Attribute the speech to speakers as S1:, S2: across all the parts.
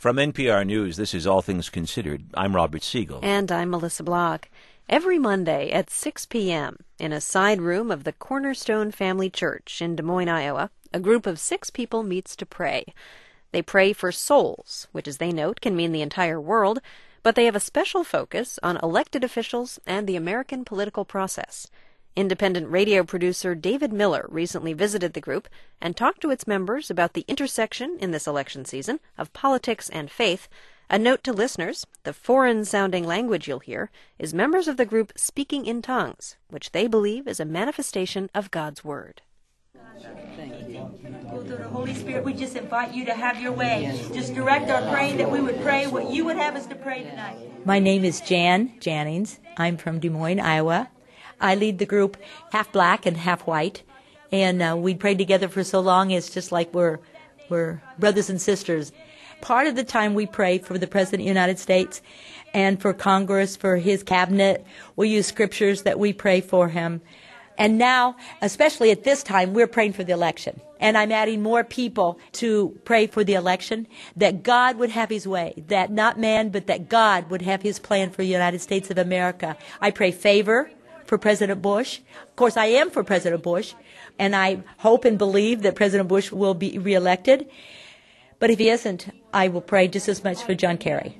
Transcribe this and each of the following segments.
S1: From NPR News, this is All Things Considered. I'm Robert Siegel.
S2: And I'm Melissa Block. Every Monday at 6 p.m., in a side room of the Cornerstone Family Church in Des Moines, Iowa, a group of 6 people meets to pray. They pray for souls, which, as they note, can mean the entire world, but they have a special focus on elected officials and the American political process. Independent radio producer David Miller recently visited the group and talked to its members about the intersection in this election season of politics and faith. A note to listeners, the foreign-sounding language you'll hear is members of the group speaking in tongues, which they believe is a manifestation of God's Word.
S3: Thank you. The Holy Spirit, we just invite you to have your way. Just direct our praying, that we would pray what you would have us to pray tonight.
S4: My name is Jan Jannings. I'm from Des Moines, Iowa. I lead the group half black and half white, and we prayed together for so long. It's just like we're brothers and sisters. Part of the time we pray for the President of the United States and for Congress, for his cabinet. We use scriptures that we pray for him. And now, especially at this time, we're praying for the election. And I'm adding more people to pray for the election, that God would have his way, that not man, but that God would have his plan for the United States of America. I pray favor for President Bush. Of course, I am for President Bush, and I hope and believe that President Bush will be reelected. But if he isn't, I will pray just as much for John Kerry.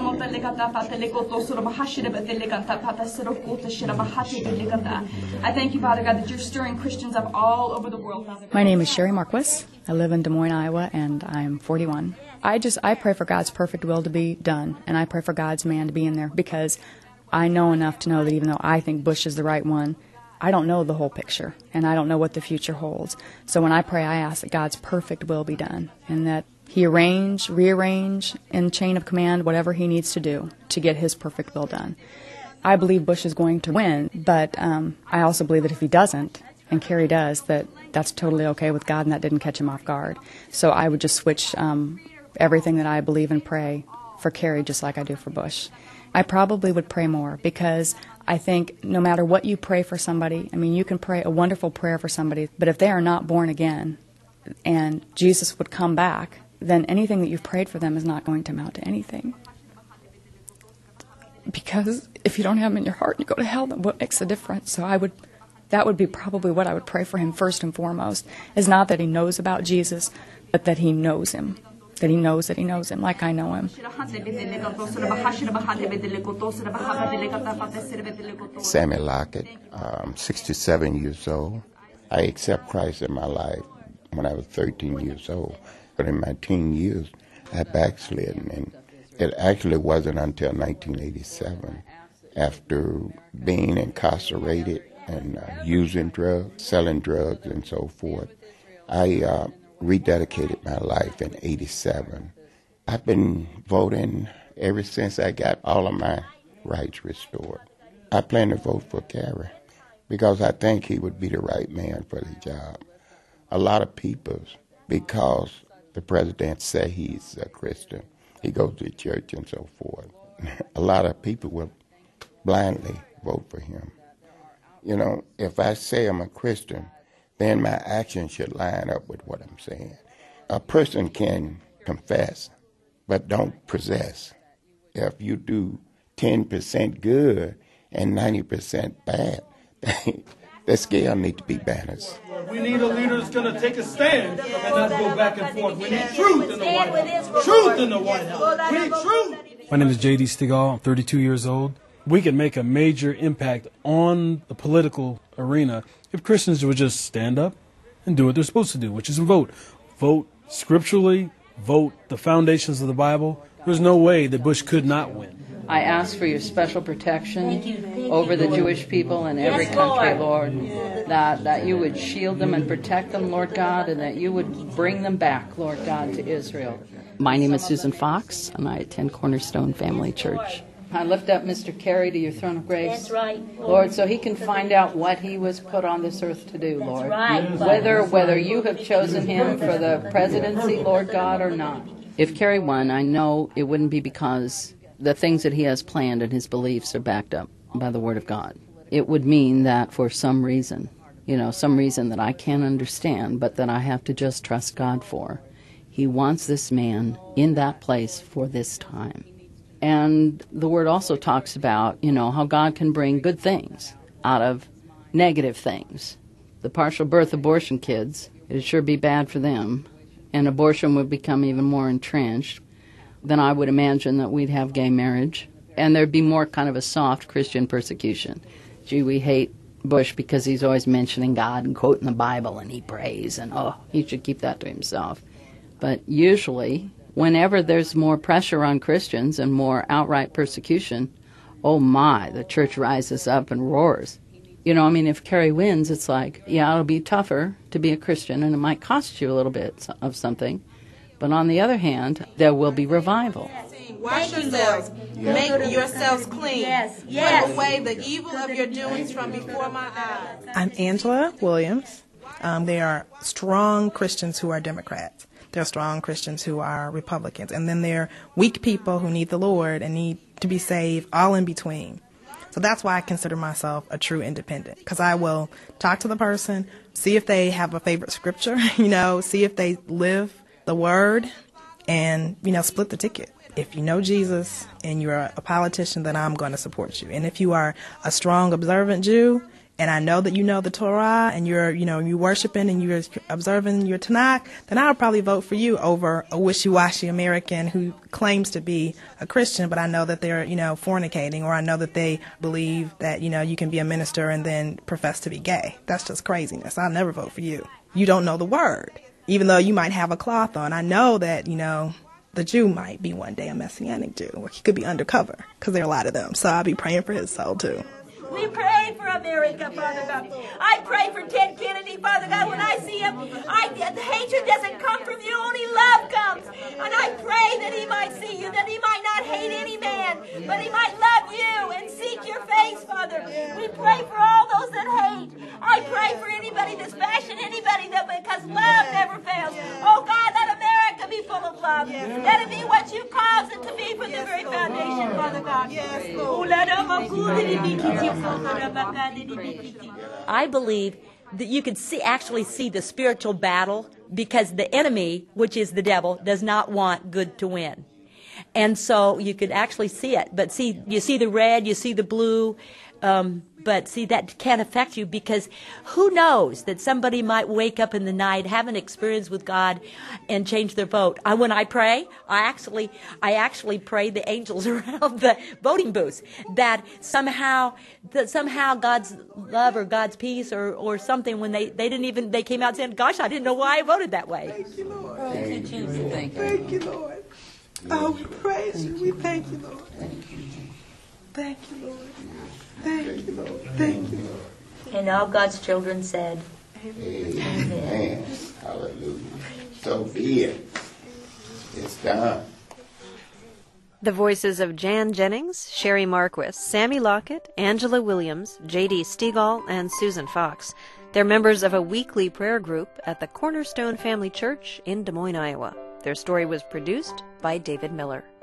S5: I thank you, Father God, that you're stirring Christians up all over the world.
S6: My name is Sherry Marquis. I live in Des Moines, Iowa, and I'm 41. I pray for God's perfect will to be done, and I pray for God's man to be in there, because I know enough to know that even though I think Bush is the right one, I don't know the whole picture, and I don't know what the future holds. So when I pray, I ask that God's perfect will be done, and that he rearrange in chain of command whatever he needs to do to get his perfect will done. I believe Bush is going to win, but I also believe that if he doesn't, and Kerry does, that's totally okay with God, and that didn't catch him off guard. So I would just switch everything that I believe and pray for Kerry just like I do for Bush. I probably would pray more, because I think no matter what you pray for somebody, I mean, you can pray a wonderful prayer for somebody, but if they are not born again and Jesus would come back, then anything that you've prayed for them is not going to amount to anything. Because if you don't have him in your heart and you go to hell, then what makes the difference? So that would be probably what I would pray for him first and foremost, is not that he knows about Jesus, but that he knows him. That he knows him like I know him.
S7: Sammy Lockett, 67 years old. I accept Christ in my life when I was 13 years old. But in my teen years, I backslid, and it actually wasn't until 1987, after being incarcerated and using drugs, selling drugs, and so forth, I rededicated my life in 87. I've been voting ever since I got all of my rights restored. I plan to vote for Kerry because I think he would be the right man for the job. A lot of people, because the president say he's a Christian, he goes to church and so forth, a lot of people will blindly vote for him. You know, if I say I'm a Christian, then my actions should line up with what I'm saying. A person can confess, but don't possess. If you do 10% good and 90% bad, the scale needs to be balanced.
S8: We need a leader that's going to take a stand and not go back and forth. We need truth in the White House. Truth in the White House. We need truth.
S9: My name is J.D. Stigall. I'm 32 years old. We can make a major impact on the political arena if Christians would just stand up and do what they're supposed to do, which is vote. Vote scripturally, vote the foundations of the Bible. There's no way that Bush could not win.
S10: I ask for your special protection over the Jewish people in every country, Lord, that you would shield them and protect them, Lord God, and that you would bring them back, Lord God, to Israel.
S11: My name is Susan Fox, and I attend Cornerstone Family Church.
S10: I lift up Mr. Kerry to your throne of grace.
S3: That's right,
S10: Lord, so he can find out what he was put on this earth to do, Lord.
S3: That's right.
S10: Whether you have chosen him for the presidency, Lord God, or not.
S11: If Kerry won, I know it wouldn't be because the things that he has planned and his beliefs are backed up by the Word of God. It would mean that for some reason that I can't understand, but that I have to just trust God for, He wants this man in that place for this time. And the Word also talks about, how God can bring good things out of negative things. The partial birth abortion kids, it'd sure be bad for them. And abortion would become even more entrenched. Then I would imagine that we'd have gay marriage. And there'd be more kind of a soft Christian persecution. Gee, we hate Bush because he's always mentioning God and quoting the Bible, and he prays, and he should keep that to himself. But usually, whenever there's more pressure on Christians and more outright persecution, the church rises up and roars. If Kerry wins, it's like, it'll be tougher to be a Christian, and it might cost you a little bit of something. But on the other hand, there will be revival.
S12: Wash yourselves. Make yourselves clean. Put away the evil of your doings from before my eyes.
S13: I'm Angela Williams. There are strong Christians who are Democrats. There are strong Christians who are Republicans. And then there are weak people who need the Lord and need to be saved, all in between. So that's why I consider myself a true independent, because I will talk to the person, see if they have a favorite scripture, see if they live the word, and, split the ticket. If you know Jesus and you're a politician, then I'm going to support you. And if you are a strong, observant Jew, and I know that you know the Torah and you're worshiping and you're observing your Tanakh, then I'll probably vote for you over a wishy-washy American who claims to be a Christian, but I know that they're, fornicating, or I know that they believe that, you can be a minister and then profess to be gay. That's just craziness. I'll never vote for you. You don't know the word. Even though you might have a cloth on, I know that, the Jew might be one day a Messianic Jew, or he could be undercover, because there are a lot of them. So I'll be praying for his soul, too.
S3: We pray for America, Father God. I pray for Ted Kennedy, Father God. When I see him, the hatred doesn't come from you, only love comes. And I pray that he might see you, that he might not hate any man, but he might love you and seek your face, Father. We pray for all those that hate. I pray for anybody that's bashing anybody, because love never fails. Oh, God, let America be full of love. Let it be what you caused it to be from the very foundation, Father God. Yes, Lord.
S4: I believe that you could actually see the spiritual battle, because the enemy, which is the devil, does not want good to win. And so you could actually see it. But you see the red, you see the blue, but that can't affect you, because who knows that somebody might wake up in the night, have an experience with God, and change their vote. When I pray, I actually pray the angels around the voting booths, that somehow God's love or God's peace or something, when they came out saying, "Gosh, I didn't know why I voted that way."
S12: Thank you, Lord. Thank you, Jesus. Thank you, Lord. Oh, we praise you. We thank you, Lord. Thank you, Lord. Thank you, Lord. Thank you, Lord.
S4: And all God's children said,
S7: Amen. Hallelujah. So be it. It's done.
S2: The voices of Jan Jennings, Sherry Marquis, Sammy Lockett, Angela Williams, J.D. Stegall, and Susan Fox. They're members of a weekly prayer group at the Cornerstone Family Church in Des Moines, Iowa. Their story was produced by David Miller.